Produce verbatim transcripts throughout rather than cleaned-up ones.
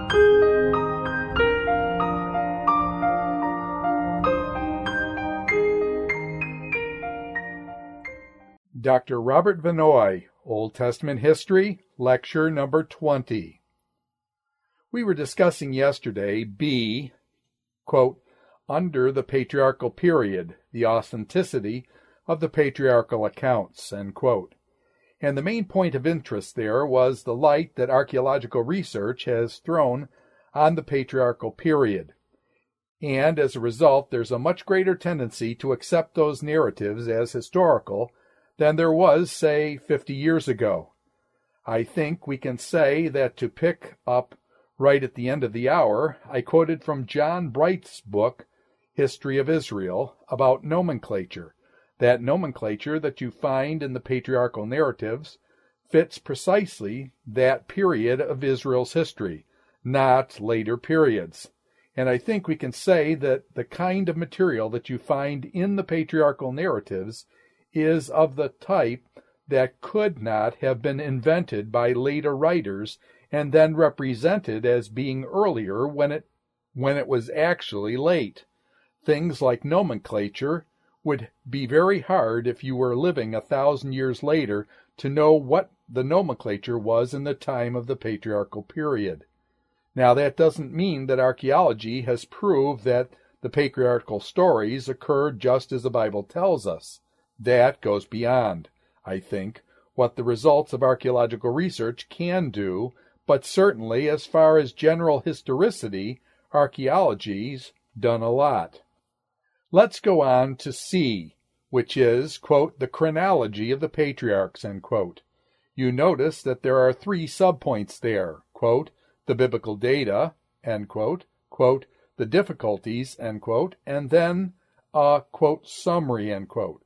Doctor Robert Vannoy, Old Testament History, Lecture Number twenty. We were discussing yesterday B, quote, under the patriarchal period, the authenticity of the patriarchal accounts, end quote. And the main point of interest there was the light that archaeological research has thrown on the patriarchal period. And as a result, there's a much greater tendency to accept those narratives as historical than there was, say, fifty years ago. I think we can say that to pick up right at the end of the hour, I quoted from John Bright's book, History of Israel, about nomenclature. That nomenclature that you find in the patriarchal narratives fits precisely that period of Israel's history, not later periods. And I think we can say that the kind of material that you find in the patriarchal narratives is of the type that could not have been invented by later writers and then represented as being earlier when it when it was actually late. Things like nomenclature would be very hard if you were living a thousand years later to know what the nomenclature was in the time of the patriarchal period. Now, that doesn't mean that archaeology has proved that the patriarchal stories occurred just as the Bible tells us. That goes beyond, I think, what the results of archaeological research can do, but certainly as far as general historicity, archaeology's done a lot. Let's go on to C, which is, quote, the chronology of the patriarchs, end quote. You notice that there are three subpoints there, quote, the biblical data, end quote, quote, the difficulties, end quote, and then a, quote, summary, end quote.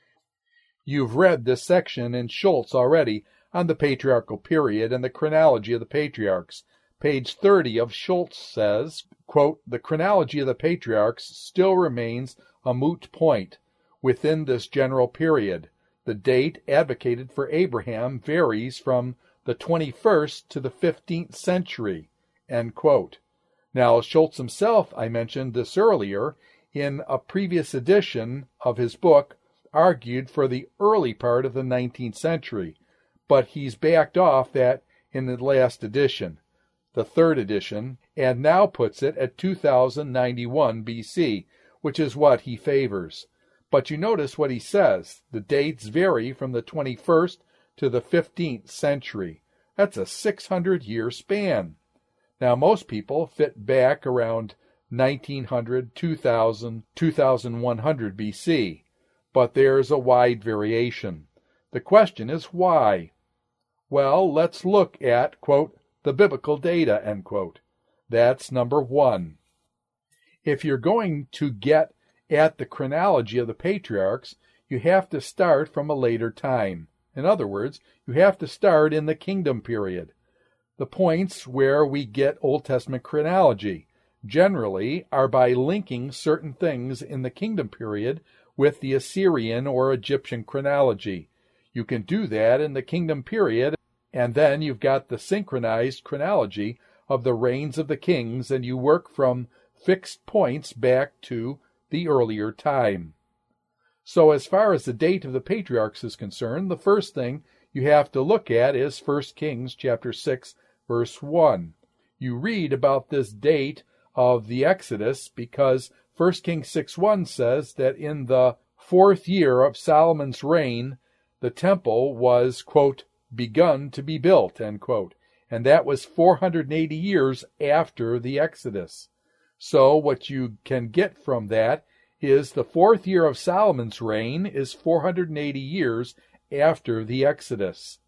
You've read this section in Schultz already on the patriarchal period and the chronology of the patriarchs. Page thirty of Schultz says, quote, the chronology of the patriarchs still remains a moot point within this general period. The date advocated for Abraham varies from the twenty-first to the fifteenth century, end quote. Now, Schultz himself, I mentioned this earlier, in a previous edition of his book, argued for the early part of the nineteenth century, but he's backed off that in the last edition, the third edition, and now puts it at two thousand ninety-one B C, which is what he favors. But you notice what he says. The dates vary from the twenty-first to the fifteenth century. That's a six hundred year span. Now, most people fit back around nineteen hundred, two thousand, two thousand one hundred B C. But there's a wide variation. The question is why? Well, let's look at, quote, the biblical data, end quote. That's number one. If you're going to get at the chronology of the patriarchs, you have to start from a later time. In other words, you have to start in the kingdom period. The points where we get Old Testament chronology generally are by linking certain things in the kingdom period with the Assyrian or Egyptian chronology. You can do that in the kingdom period, and then you've got the synchronized chronology of the reigns of the kings, and you work from fixed points back to the earlier time. So as far as the date of the patriarchs is concerned, the first thing you have to look at is First Kings chapter six, verse one. You read about this date of the Exodus because First Kings six one says that in the fourth year of Solomon's reign, the temple was, quote, begun to be built, end quote. And that was four hundred eighty years after the Exodus. So what you can get from that is the fourth year of Solomon's reign is four hundred eighty years after the Exodus.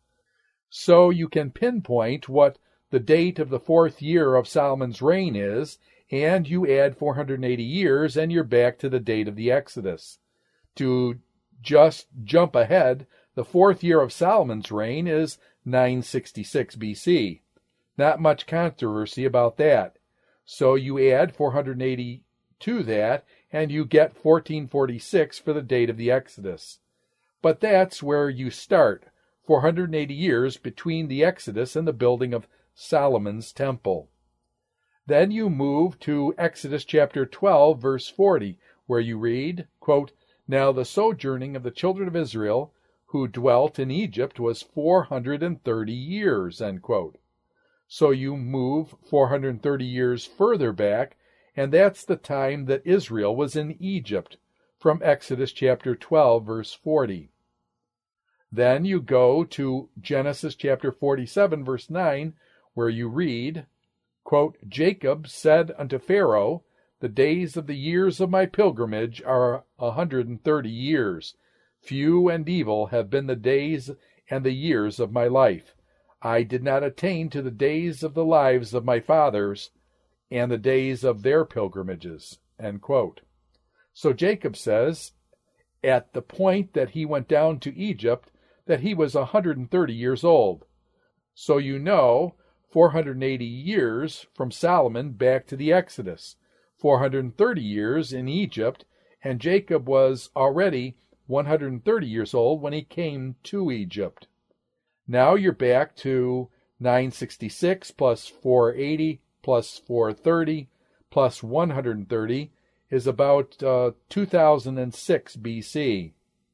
So you can pinpoint what the date of the fourth year of Solomon's reign is, and you add four hundred eighty years, and you're back to the date of the Exodus. To just jump ahead, the fourth year of Solomon's reign is nine sixty-six B C. Not much controversy about that. So you add four hundred eighty to that, and you get fourteen forty-six for the date of the Exodus. But that's where you start, four hundred eighty years between the Exodus and the building of Solomon's temple. Then you move to Exodus chapter twelve, verse forty, where you read, quote, "Now the sojourning of the children of Israel who dwelt in Egypt was four hundred and thirty years," end quote. So you move four hundred thirty years further back, and that's the time that Israel was in Egypt, from Exodus chapter twelve, verse forty. Then you go to Genesis chapter forty-seven, verse nine, where you read, quote, "Jacob said unto Pharaoh, The days of the years of my pilgrimage are a hundred and thirty years. Few and evil have been the days and the years of my life. I did not attain to the days of the lives of my fathers and the days of their pilgrimages." End quote. So Jacob says, at the point that he went down to Egypt, that he was one hundred thirty years old. So you know, four hundred eighty years from Solomon back to the Exodus, four hundred thirty years in Egypt, and Jacob was already one hundred thirty years old when he came to Egypt. Now you're back to nine sixty-six plus four eighty plus four thirty plus one hundred thirty is about uh, two thousand six B C.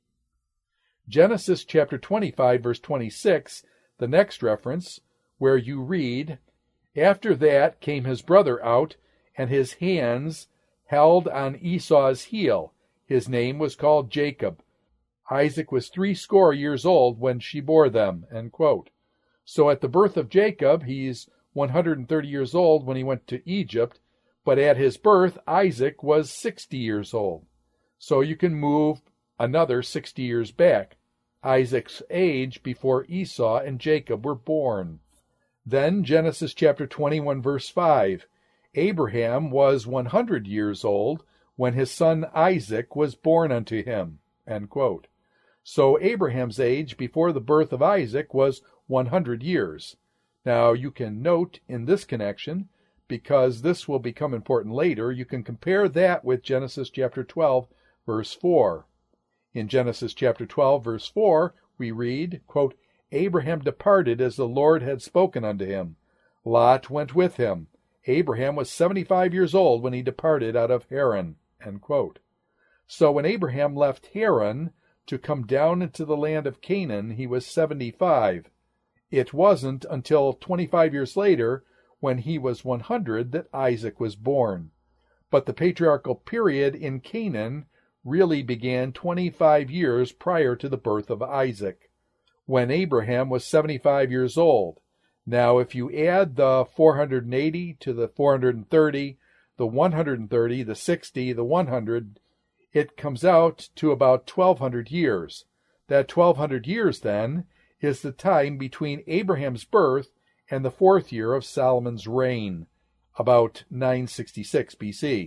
Genesis chapter twenty-five, verse twenty-six, the next reference, where you read, "After that came his brother out, and his hands held on Esau's heel. His name was called Jacob. Isaac was threescore years old when she bore them." End quote. So at the birth of Jacob, he's one hundred thirty years old when he went to Egypt, but at his birth, Isaac was sixty years old. So you can move another sixty years back, Isaac's age before Esau and Jacob were born. Then Genesis chapter twenty-one, verse five, "Abraham was one hundred years old when his son Isaac was born unto him." End quote. So Abraham's age before the birth of Isaac was one hundred years. Now you can note in this connection, because this will become important later, you can compare that with Genesis chapter twelve, verse four. In Genesis chapter twelve, verse four, we read, quote, "Abraham departed as the Lord had spoken unto him. Lot went with him. Abraham was seventy-five years old when he departed out of Haran." End quote. So when Abraham left Haran to come down into the land of Canaan, he was seventy-five. It wasn't until twenty-five years later, when he was one hundred, that Isaac was born. But the patriarchal period in Canaan really began twenty-five years prior to the birth of Isaac, when Abraham was seventy-five years old. Now, if you add the four hundred eighty to the four hundred thirty, the one hundred thirty, the sixty, the one hundred, it comes out to about twelve hundred years. That twelve hundred years, then, is the time between Abraham's birth and the fourth year of Solomon's reign, about nine sixty-six B C.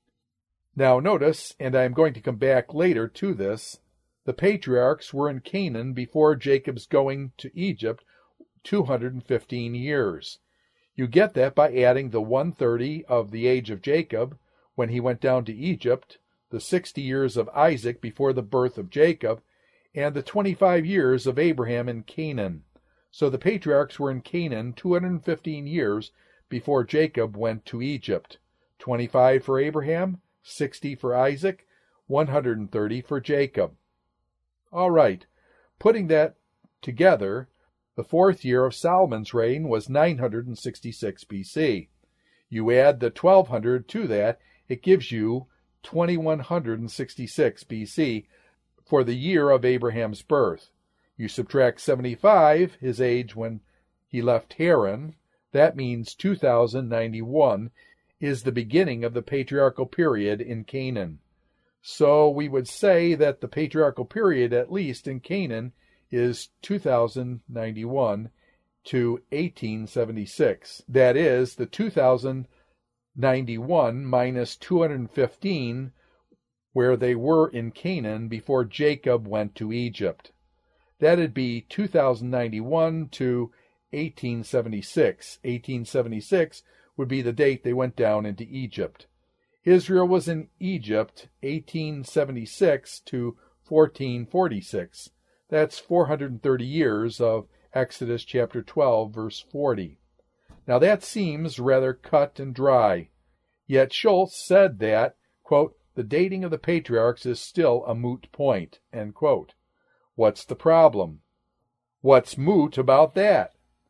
Now notice, and I am going to come back later to this, the patriarchs were in Canaan before Jacob's going to Egypt two hundred fifteen years. You get that by adding the one hundred thirty of the age of Jacob when he went down to Egypt, the sixty years of Isaac before the birth of Jacob, and the twenty-five years of Abraham in Canaan. So the patriarchs were in Canaan two hundred fifteen years before Jacob went to Egypt. twenty-five for Abraham, sixty for Isaac, one hundred thirty for Jacob. All right, putting that together, the fourth year of Solomon's reign was nine hundred sixty-six B C. You add the twelve hundred to that, it gives you twenty-one hundred sixty-six B C for the year of Abraham's birth. You subtract seventy-five, his age when he left Haran, that means two thousand ninety-one is the beginning of the patriarchal period in Canaan. So we would say that the patriarchal period, at least in Canaan, is two thousand ninety-one to eighteen seventy-six. That is, the two thousand ninety-one minus two hundred fifteen, where they were in Canaan before Jacob went to Egypt. That'd be two thousand ninety-one to eighteen seventy-six. eighteen seventy-six would be the date they went down into Egypt. Israel was in Egypt eighteen seventy-six to fourteen forty-six. That's four hundred thirty years of Exodus chapter twelve, verse forty. Now that seems rather cut and dry. Yet Schultz said that, quote, the dating of the patriarchs is still a moot point, end quote. What's the problem? What's moot about that?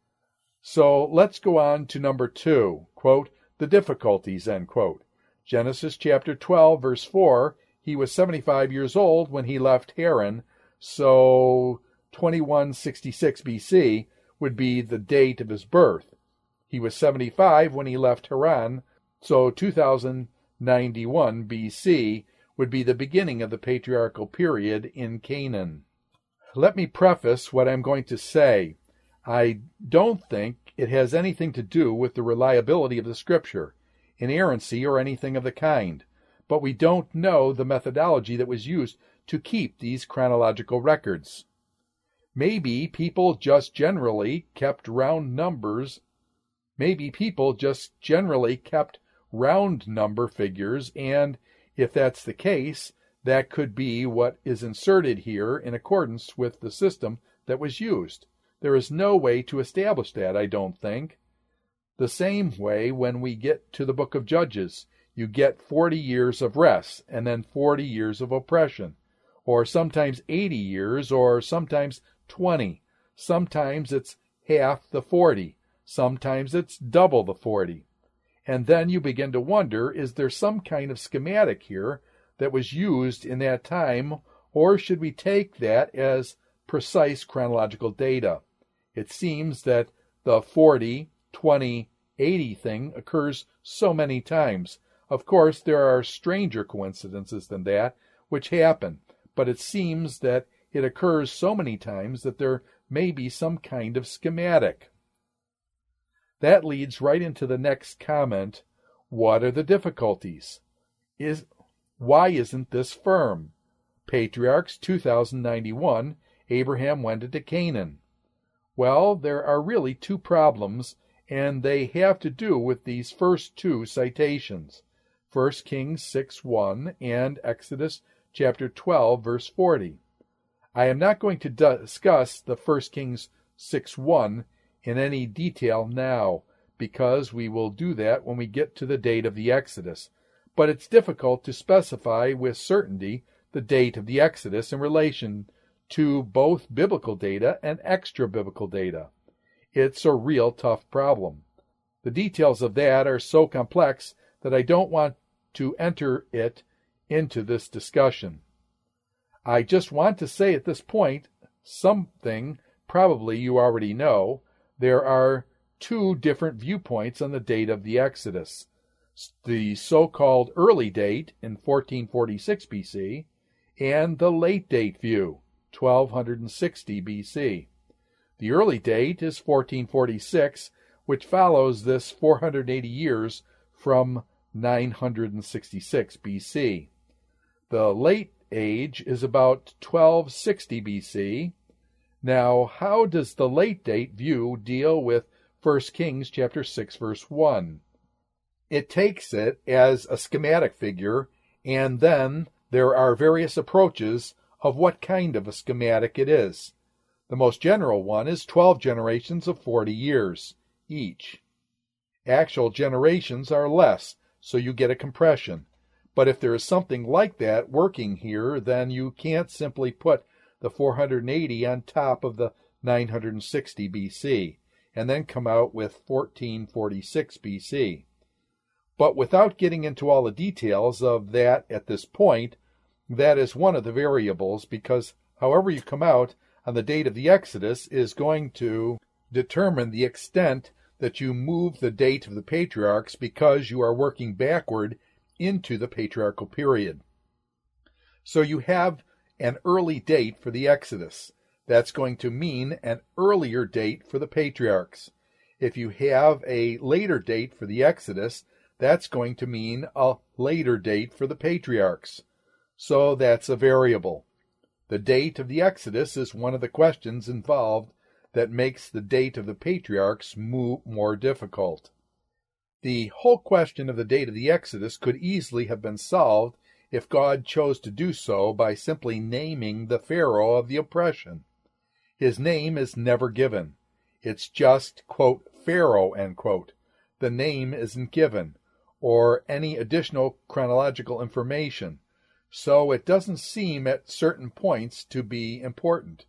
So let's go on to number two, quote, the difficulties, end quote. Genesis chapter twelve, verse four, he was seventy-five years old when he left Haran, so twenty-one sixty-six B C would be the date of his birth. He was seventy-five when he left Haran, so two thousand ninety-one B C would be the beginning of the patriarchal period in Canaan. Let me preface what I'm going to say. I don't think it has anything to do with the reliability of the Scripture, inerrancy, or anything of the kind, but we don't know the methodology that was used to keep these chronological records. Maybe people just generally kept round numbers. Maybe people just generally kept round number figures, and if that's the case, that could be what is inserted here in accordance with the system that was used. There is no way to establish that, I don't think. The same way when we get to the book of Judges, you get forty years of rest and then forty years of oppression, or sometimes eighty years, or sometimes twenty. Sometimes it's half the forty. Sometimes it's double the forty. And then you begin to wonder, is there some kind of schematic here that was used in that time, or should we take that as precise chronological data? It seems that the forty, twenty, eighty thing occurs so many times. Of course, there are stranger coincidences than that which happen, but it seems that it occurs so many times that there may be some kind of schematic. That leads right into the next comment. What are the difficulties? Is why isn't this firm? Patriarchs two thousand ninety-one, Abraham went into Canaan. Well, there are really two problems, and they have to do with these first two citations, First Kings six one and Exodus chapter twelve, verse forty. I am not going to discuss the First Kings six one in any detail now, because we will do that when we get to the date of the Exodus, but it's difficult to specify with certainty the date of the Exodus in relation to both biblical data and extra-biblical data. It's a real tough problem. The details of that are so complex that I don't want to enter it into this discussion. I just want to say at this point something probably you already know. There are two different viewpoints on the date of the Exodus. The so-called early date in fourteen forty-six B C and the late date view, twelve sixty B C. The early date is fourteen forty-six, which follows this four hundred eighty years from nine hundred sixty-six B C. The late age is about twelve sixty B C. Now, how does the late date view deal with First Kings chapter six, verse one? It takes it as a schematic figure, and then there are various approaches of what kind of a schematic it is. The most general one is twelve generations of forty years each. Actual generations are less, so you get a compression. But if there is something like that working here, then you can't simply put the four hundred eighty on top of the nine hundred sixty B C, and then come out with fourteen forty-six B C. But without getting into all the details of that at this point, that is one of the variables, because however you come out on the date of the Exodus is going to determine the extent that you move the date of the patriarchs, because you are working backward into the patriarchal period. So you have an early date for the Exodus. That's going to mean an earlier date for the patriarchs. If you have a later date for the Exodus, that's going to mean a later date for the patriarchs. So that's a variable. The date of the Exodus is one of the questions involved that makes the date of the patriarchs more difficult. The whole question of the date of the Exodus could easily have been solved if God chose to do so by simply naming the Pharaoh of the oppression. His name is never given. It's just, quote, Pharaoh, end quote. The name isn't given, or any additional chronological information, so it doesn't seem at certain points to be important.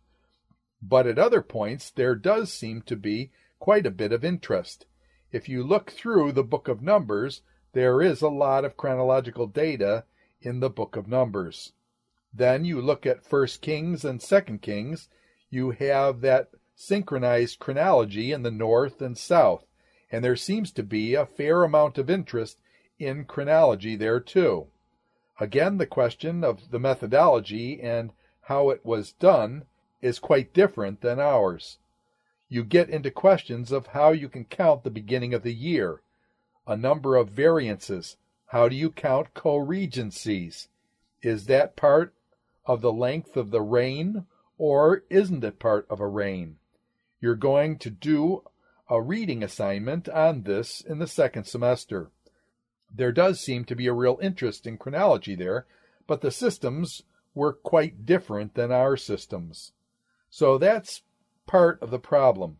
But at other points there does seem to be quite a bit of interest. If you look through the book of Numbers, there is a lot of chronological data in the book of Numbers. Then you look at First Kings and Second Kings, you have that synchronized chronology in the north and south, and there seems to be a fair amount of interest in chronology there too. Again, the question of the methodology and how it was done is quite different than ours. You get into questions of how you can count the beginning of the year, a number of variances. How do you count co-regencies? Is that part of the length of the reign, or isn't it part of a reign? You're going to do a reading assignment on this in the second semester. There does seem to be a real interest in chronology there, but the systems were quite different than our systems. So that's part of the problem.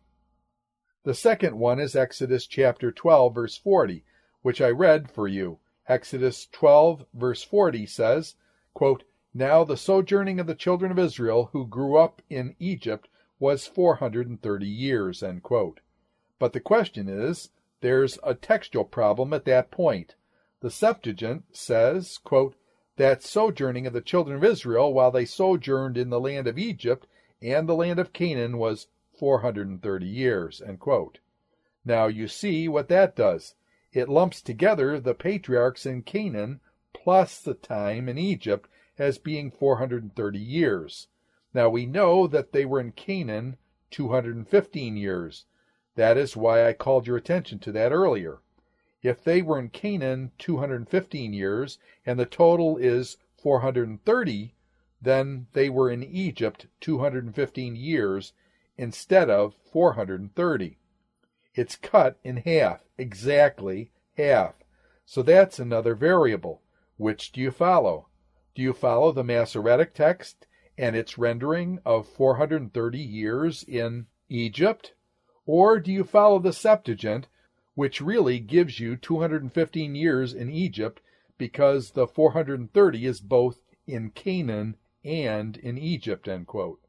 The second one is Exodus chapter twelve, verse forty, which I read for you. Exodus twelve, verse forty says, quote, "Now the sojourning of the children of Israel who grew up in Egypt was four hundred thirty years, end quote. But the question is, there's a textual problem at that point. The Septuagint says, quote, that sojourning of the children of Israel while they sojourned in the land of Egypt and the land of Canaan was four hundred thirty years, end quote. Now you see what that does. It lumps together the patriarchs in Canaan plus the time in Egypt as being four hundred thirty years. Now we know that they were in Canaan two hundred fifteen years. That is why I called your attention to that earlier. If they were in Canaan two hundred fifteen years and the total is four hundred thirty, then they were in Egypt two hundred fifteen years instead of four hundred thirty. It's cut in half, exactly half. So that's another variable. Which do you follow? Do you follow the Masoretic text and its rendering of four hundred thirty years in Egypt? Or do you follow the Septuagint, which really gives you two hundred fifteen years in Egypt because the four hundred thirty is both in Canaan and in Egypt, end quote.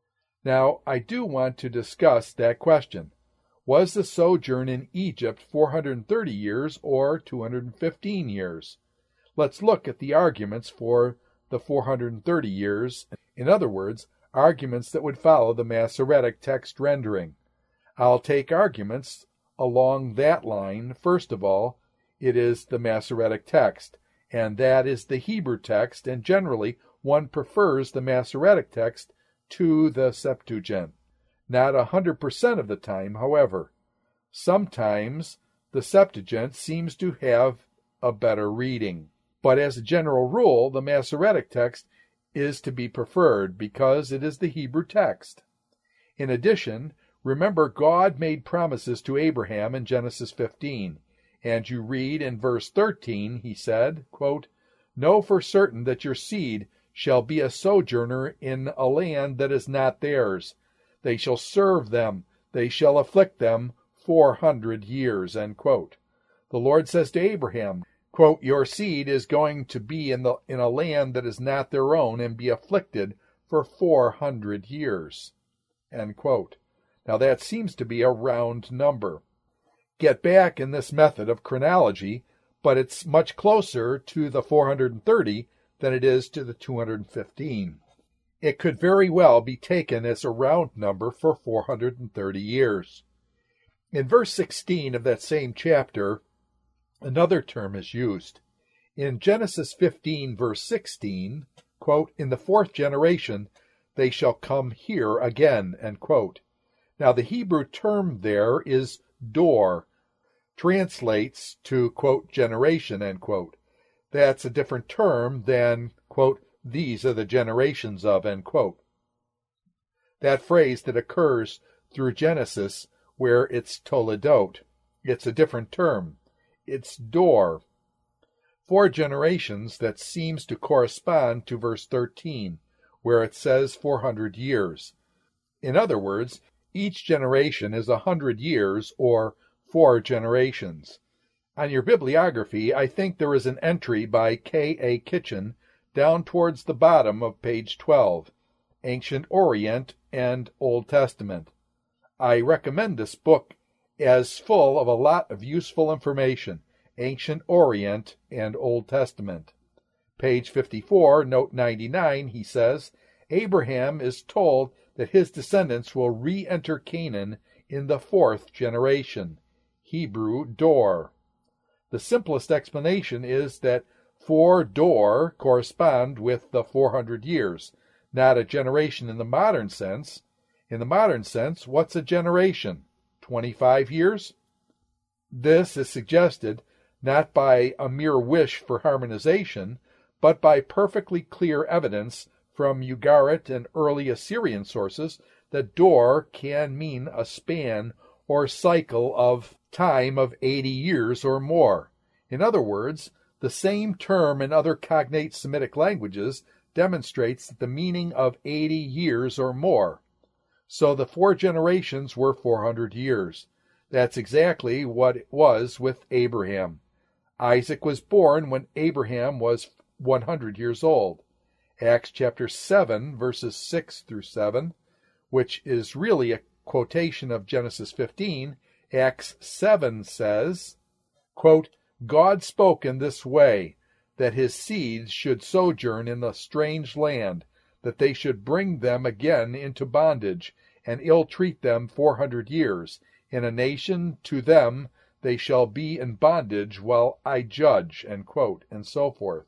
Now, I do want to discuss that question. Was the sojourn in Egypt four hundred thirty years or two hundred fifteen years? Let's look at the arguments for the four hundred thirty years. In other words, arguments that would follow the Masoretic text rendering. I'll take arguments along that line. First of all, it is the Masoretic text, and that is the Hebrew text, and generally one prefers the Masoretic text to the Septuagint. Not a hundred percent of the time, however. Sometimes the Septuagint seems to have a better reading. But as a general rule, the Masoretic text is to be preferred because it is the Hebrew text. In addition, remember God made promises to Abraham in Genesis fifteen, and you read in verse thirteen, he said, quote, "Know for certain that your seed shall be a sojourner in a land that is not theirs. They shall serve them, they shall afflict them four hundred years, end quote. The Lord says to Abraham, quote, "Your seed is going to be in the in a land that is not their own and be afflicted for four hundred years, end quote. Now that seems to be a round number. Get back in this method of chronology, but it's much closer to the four hundred thirty than it is to the two hundred fifteen. It could very well be taken as a round number for four hundred thirty years. In verse sixteen of that same chapter, another term is used. In Genesis fifteen, verse sixteen, quote, "In the fourth generation they shall come here again," end quote. Now the Hebrew term there is dor, translates to, quote, generation, end quote. That's a different term than, quote, "these are the generations of," end quote. That phrase that occurs through Genesis where it's toledot, it's a different term. It's dor. Four generations that seems to correspond to verse thirteen, where it says four hundred years. In other words, each generation is a hundred years, or four generations. On your bibliography, I think there is an entry by K A Kitchen down towards the bottom of page twelve, Ancient Orient and Old Testament. I recommend this book as full of a lot of useful information, Ancient Orient and Old Testament. Page fifty-four, note ninety-nine, he says, Abraham is told that his descendants will re-enter Canaan in the fourth generation. Hebrew Dor. The simplest explanation is that four Dor correspond with the four hundred years, not a generation in the modern sense. In the modern sense, what's a generation? twenty-five years? This is suggested not by a mere wish for harmonization, but by perfectly clear evidence from Ugarit and early Assyrian sources that Dor can mean a span or cycle of time of eighty years or more. In other words, the same term in other cognate Semitic languages demonstrates the meaning of eighty years or more. So the four generations were four hundred years. That's exactly what it was with Abraham. Isaac was born when Abraham was one hundred years old. Acts chapter seven, verses six through seven, which is really a quotation of Genesis fifteen, Acts seven says, quote, God spoke in this way, that his seeds should sojourn in the strange land, that they should bring them again into bondage, and ill-treat them four hundred years. In a nation to them they shall be in bondage while I judge, end quote, and so forth.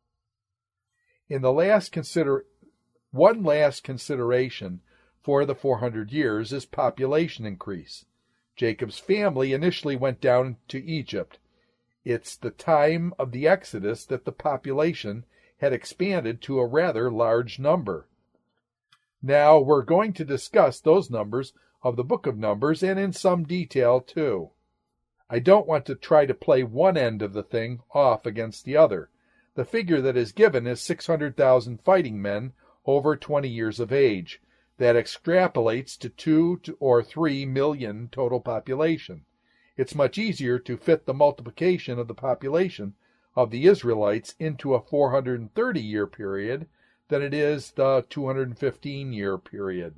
In the last consider, one last consideration for the four hundred years is population increase. Jacob's family initially went down to Egypt. It's the time of the Exodus that the population had expanded to a rather large number. Now we're going to discuss those numbers of the book of Numbers, and in some detail too. I don't want to try to play one end of the thing off against the other. The figure that is given is six hundred thousand fighting men over twenty years of age. That extrapolates to two or three million total population. It's much easier to fit the multiplication of the population of the Israelites into a four hundred thirty year period than it is the two hundred fifteen year period.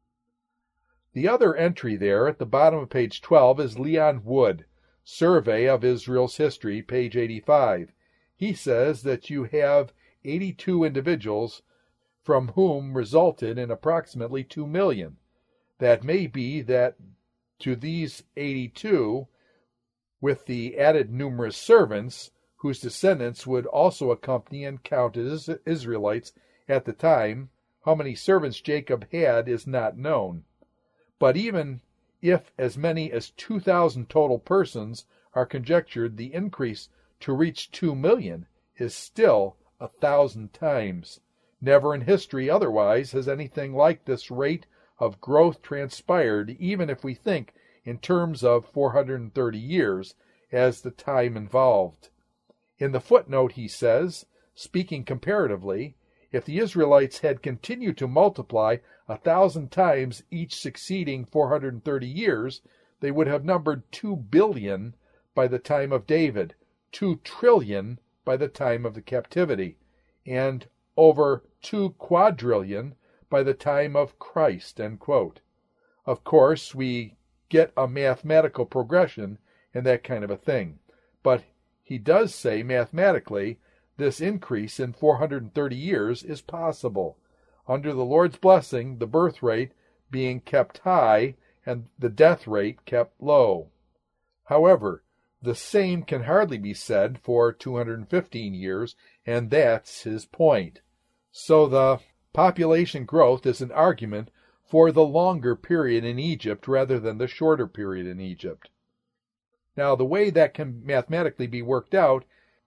The other entry there at the bottom of page twelve is Leon Wood, Survey of Israel's History, page eighty-five. He says that you have eighty-two individuals from whom resulted in approximately two million. That may be that to these eighty-two, with the added numerous servants, whose descendants would also accompany and count as Israelites at the time, how many servants Jacob had is not known. But even if as many as two thousand total persons are conjectured, the increase to reach two million is still a thousand times. Never in history otherwise has anything like this rate of growth transpired, even if we think in terms of four hundred thirty years as the time involved. In the footnote he says, speaking comparatively, if the Israelites had continued to multiply a thousand times each succeeding four hundred thirty years, they would have numbered two billion by the time of David, two trillion by the time of the captivity, and over two quadrillion by the time of Christ, end quote. Of course, we get a mathematical progression and that kind of a thing, but he does say mathematically this increase in four hundred thirty years is possible, under the Lord's blessing, the birth rate being kept high and the death rate kept low. However, the same can hardly be said for two hundred fifteen years, and that's his point. So the population growth is an argument for the longer period in Egypt rather than the shorter period in Egypt. Now, the way that can mathematically be worked out,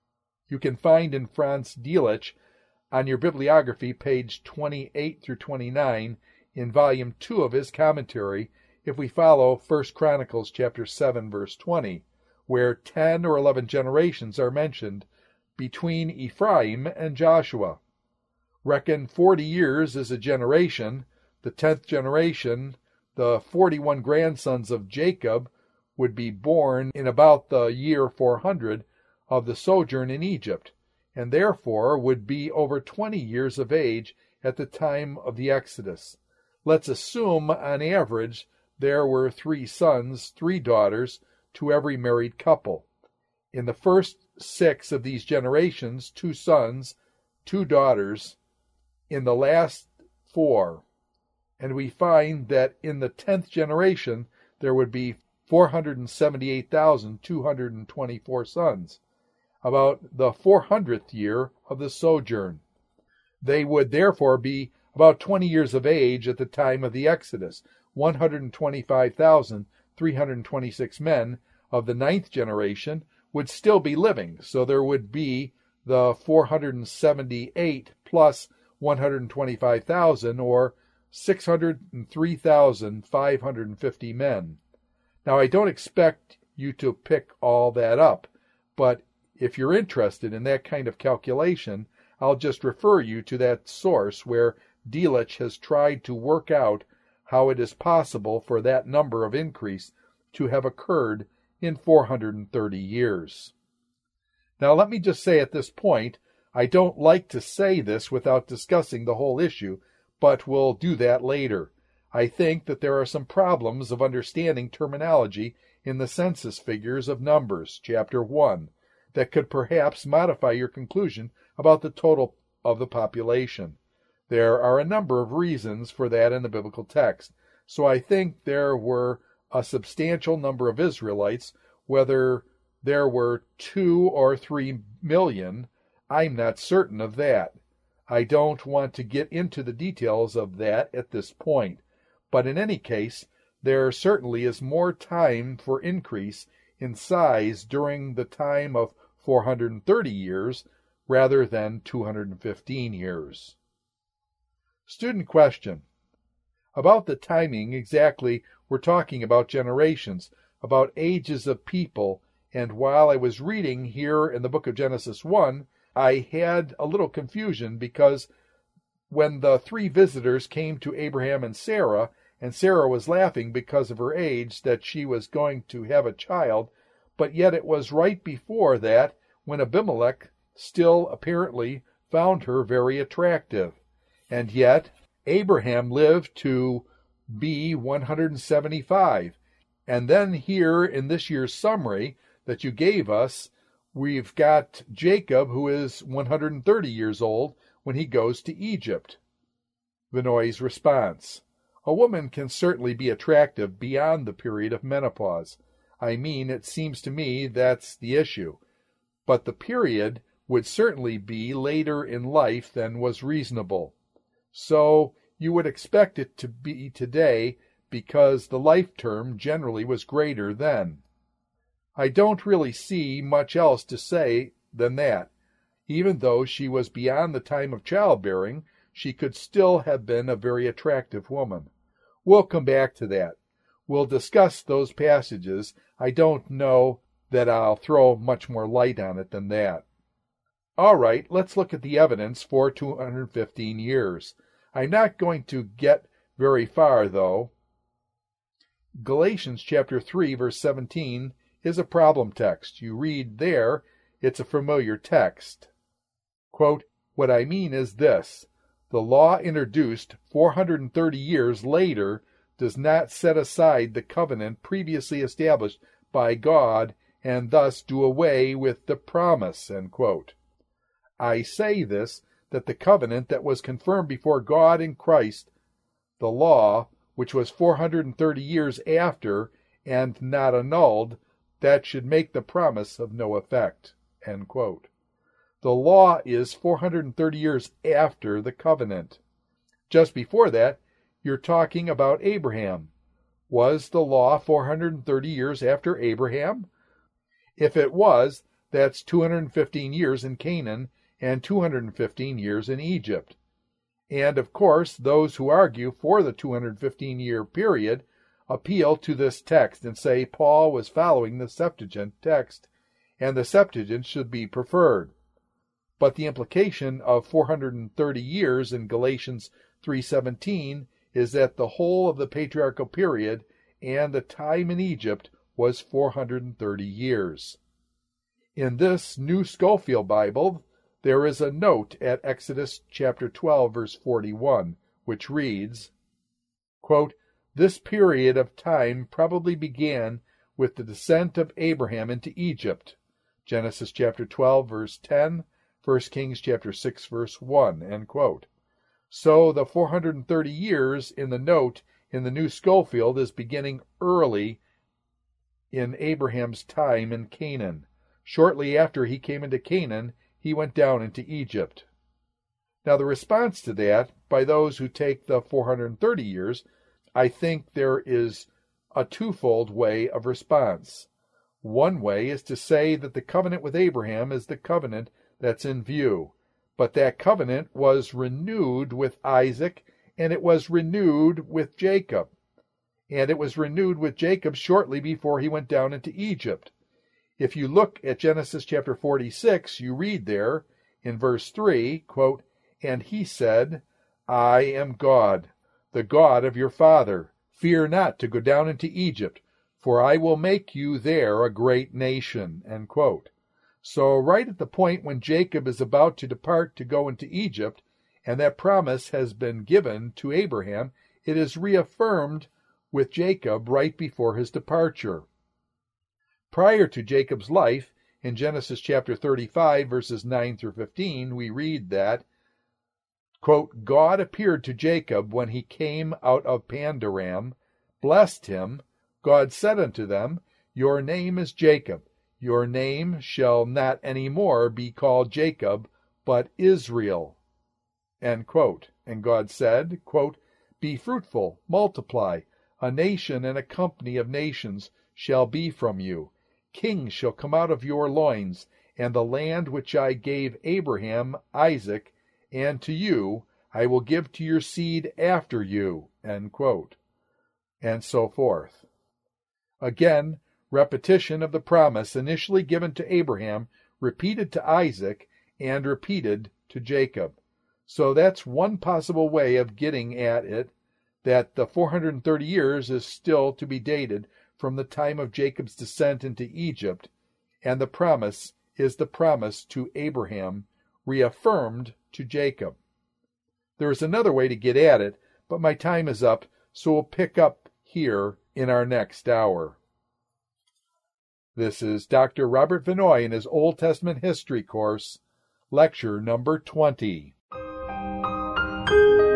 you can find in Franz Delitzsch on your bibliography, page twenty-eight through twenty-nine, in volume two of his commentary, if we follow First Chronicles chapter seven, verse twenty, where ten or eleven generations are mentioned between Ephraim and Joshua. Reckon forty years is a generation. The tenth generation, the forty-one grandsons of Jacob, would be born in about the year four hundred of the sojourn in Egypt, and therefore would be over twenty years of age at the time of the Exodus. Let's assume, on average, there were three sons, three daughters, to every married couple. In the first six of these generations, two sons, two daughters. In the last four. And we find that in the tenth generation, there would be four hundred seventy-eight thousand two hundred twenty-four sons, about the four hundredth year of the sojourn. They would therefore be about twenty years of age at the time of the Exodus. one hundred twenty-five thousand three hundred twenty-six men of the ninth generation would still be living, so there would be the four hundred seventy-eight plus one hundred twenty-five thousand, or six hundred three thousand five hundred fifty men. Now, I don't expect you to pick all that up, but if you're interested in that kind of calculation, I'll just refer you to that source where Delitzsch has tried to work out how it is possible for that number of increase to have occurred in four hundred thirty years. Now, let me just say at this point, I don't like to say this without discussing the whole issue, but we'll do that later. I think that there are some problems of understanding terminology in the census figures of Numbers, chapter one, that could perhaps modify your conclusion about the total of the population. There are a number of reasons for that in the biblical text, so I think there were a substantial number of Israelites. Whether there were two or three million, I'm not certain of that. I don't want to get into the details of that at this point, but in any case, there certainly is more time for increase in size during the time of four hundred thirty years rather than two hundred fifteen years. Student question. About the timing exactly, we're talking about generations, about ages of people, and while I was reading here in the book of Genesis one, I had a little confusion because when the three visitors came to Abraham and Sarah, and Sarah was laughing because of her age that she was going to have a child, but yet it was right before that when Abimelech still apparently found her very attractive. And yet Abraham lived to be one hundred seventy-five. And then here in this year's summary that you gave us, we've got Jacob, who is one hundred thirty years old when he goes to Egypt. Vinoy's response. A woman can certainly be attractive beyond the period of menopause. I mean, it seems to me that's the issue. But the period would certainly be later in life than was reasonable. So you would expect it to be today because the life term generally was greater then. I don't really see much else to say than that. Even though she was beyond the time of childbearing, she could still have been a very attractive woman. We'll come back to that. We'll discuss those passages. I don't know that I'll throw much more light on it than that. All right, let's look at the evidence for two hundred fifteen years. I'm not going to get very far, though. Galatians chapter three, verse seventeen is a problem text. You read there, it's a familiar text. Quote, what I mean is this. The law introduced four hundred thirty years later does not set aside the covenant previously established by God and thus do away with the promise. End quote. I say this, that the covenant that was confirmed before God in Christ, the law, which was four hundred thirty years after and not annulled, that should make the promise of no effect. End quote. The law is four hundred thirty years after the covenant. Just before that, you're talking about Abraham. Was the law four hundred thirty years after Abraham? If it was, that's two hundred fifteen years in Canaan and two hundred fifteen years in Egypt. And, of course, those who argue for the two hundred fifteen year period appeal to this text and say Paul was following the Septuagint text, and the Septuagint should be preferred. But the implication of four hundred thirty years in Galatians three seventeen is that the whole of the patriarchal period and the time in Egypt was four hundred thirty years. In this New Scofield Bible, there is a note at Exodus chapter twelve, verse forty-one, which reads, quote, "This period of time probably began with the descent of Abraham into Egypt." Genesis chapter twelve, verse ten, First Kings chapter six, verse one, end quote. So the four hundred thirty years in the note in the New Scofield is beginning early in Abraham's time in Canaan. Shortly after he came into Canaan, he went down into Egypt. Now the response to that, by those who take the four hundred thirty years, I think there is a twofold way of response. One way is to say that the covenant with Abraham is the covenant that's in view, but that covenant was renewed with Isaac, and it was renewed with Jacob. And it was renewed with Jacob shortly before he went down into Egypt. If you look at Genesis chapter forty-six, you read there in verse three, quote, "And he said, I am God, the God of your father. Fear not to go down into Egypt, for I will make you there a great nation." End quote. So right at the point when Jacob is about to depart to go into Egypt, and that promise has been given to Abraham, it is reaffirmed with Jacob right before his departure. Prior to Jacob's life, in Genesis chapter thirty-five, verses nine through fifteen, we read that, quote, "God appeared to Jacob when he came out of Pandaram, blessed him. God said unto them, Your name is Jacob. Your name shall not any more be called Jacob, but Israel." End quote. And God said, quote, "Be fruitful, multiply. A nation and a company of nations shall be from you. Kings shall come out of your loins, and the land which I gave Abraham, Isaac, and to you, I will give to your seed after you." End quote. And so forth. Again, repetition of the promise initially given to Abraham, repeated to Isaac, and repeated to Jacob. So that's one possible way of getting at it, that the four hundred thirty years is still to be dated from the time of Jacob's descent into Egypt, and the promise is the promise to Abraham, reaffirmed to Jacob. There is another way to get at it, but my time is up, so we'll pick up here in our next hour. This is Doctor Robert Vinoy in his Old Testament History course, lecture number twenty.